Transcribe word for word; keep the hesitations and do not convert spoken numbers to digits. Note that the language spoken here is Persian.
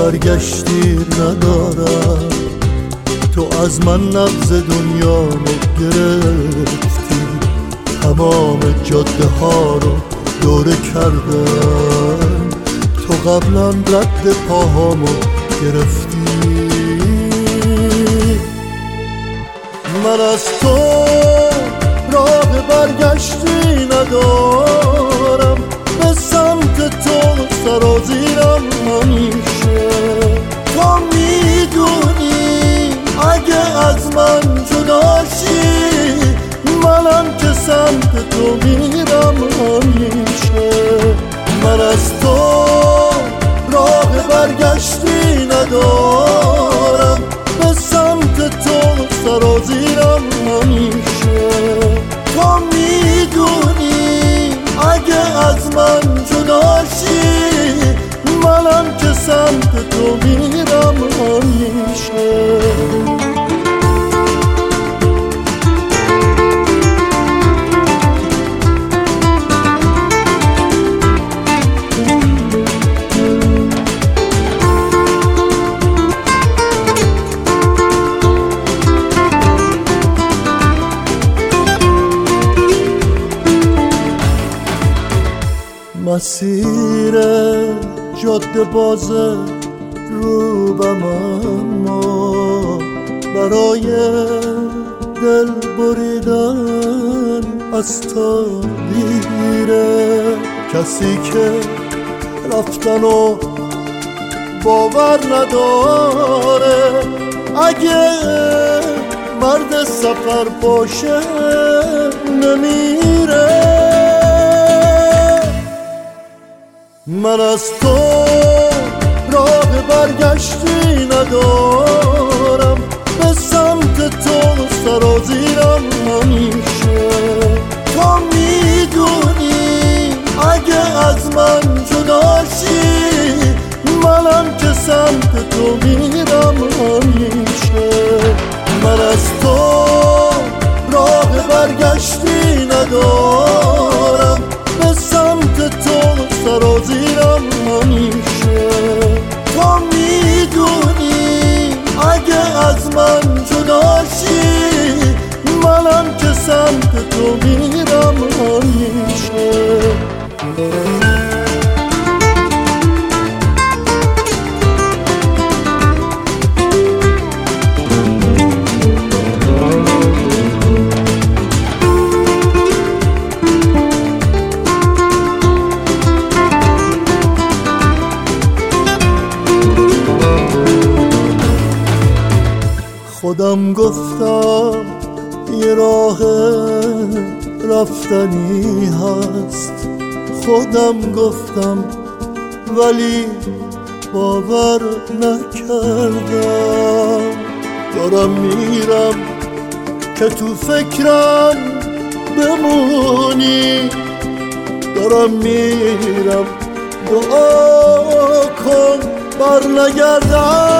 برگشتی ندارم. تو از من نبض دنیامو گرفتی، تمام جاده ها رو دوره کردم. تو قبلا رد پاهامو گرفتی. من از تو راه برگشتی ندارم، به سمت تو سرازیرم همیشه. تو میدونی اگه از من جدا شی، منم که سمت تو میرم همیشه. من از تو راه برگشتی ندارم، به سمت تو سرازیرم همیشه. تو میدونی اگه از من جدا شی، منم که سمت تو میرم همیشه. مسیر جاده بازه روبم، اما برای دل بریدن از تا دیره. کسی که رفتن و باور نداره، اگه مرد سفر باشه نمیره. من از تو راه برگشتی ندارم، به سمت تو سرازیرم همیشه. تو میدونی اگه از من جدا شی، منم که سمت تو میرم همیشه. من از تو راه برگشتی ندارم، به سمت تو سرازیرم همیشه. تو میدونی اگه از من جدا شی، منم که سمت تو میرم همیشه. خودم گفتم یه راه رفتنی هست، خودم گفتم ولی باور نکردم. دارم میرم که تو فکرم بمونی، دارم میرم دعا کن بر نگردم.